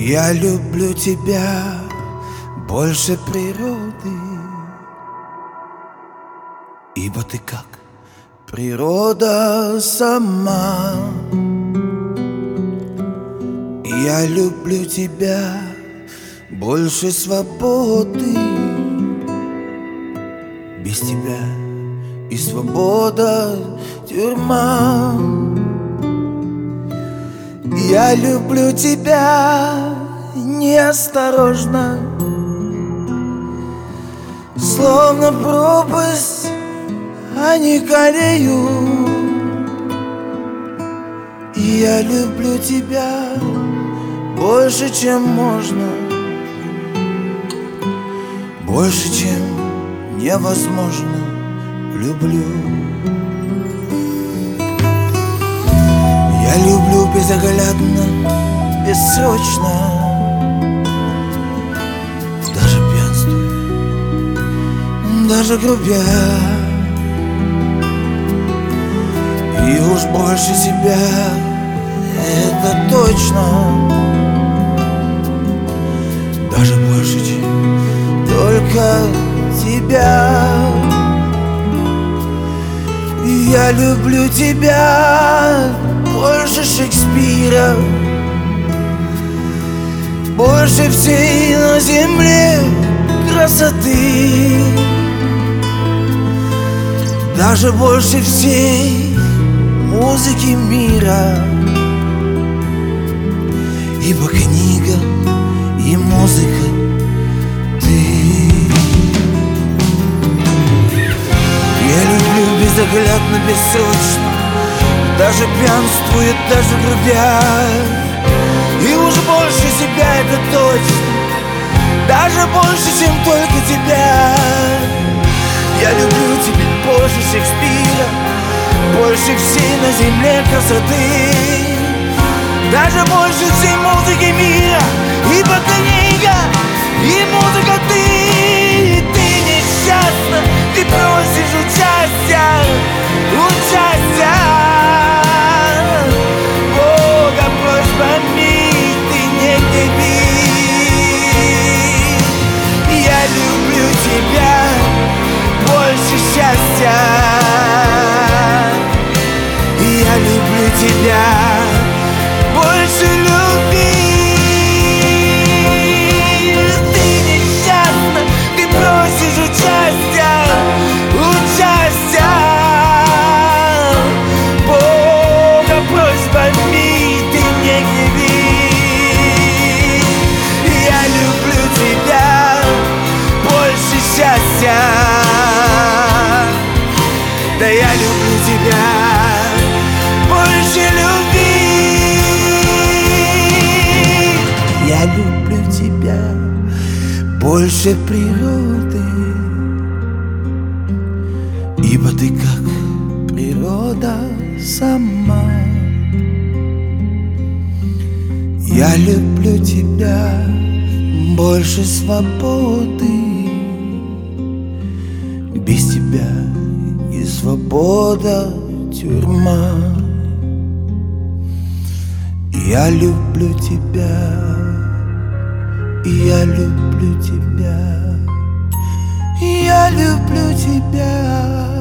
Я люблю тебя больше природы, ибо ты как природа сама. Я люблю тебя больше свободы, без тебя и свобода тюрьма. Я люблю тебя неосторожно, словно пропасть, а не колею. Я люблю тебя больше, чем можно, больше, чем невозможно. Люблю. Я люблю безоглядно, бессрочно, даже пьянствуя, даже грубя. И уж больше себя, это точно, даже больше, чем только тебя. Я люблю тебя больше Шекспира, больше всей на земле красоты, даже больше всей музыки мира. Ибо книга и музыка ты. Я люблю безоглядно, бессрочно, даже пьянствует, даже грубя. И уж больше себя, это точно, даже больше, чем только тебя. Я люблю тебя больше Шекспира, больше всей на земле красоты, даже больше всей музыки мира. Ибо книга и музыка ты. Ты несчастна, ты просишь участия, участия. Бога просьба ми, ты не гневи. Я люблю тебя больше счастья. Я люблю тебя больше любви. Ты несчастна, ты просишь участия, участия. Бога просьба ми, ты не гневи. Я люблю тебя больше счастья. Да я люблю тебя больше любви. Я люблю тебя больше природы, ибо ты как природа сама. Я люблю тебя больше свободы, без тебя и свобода тюрьма. Я люблю тебя, я люблю тебя, я люблю тебя.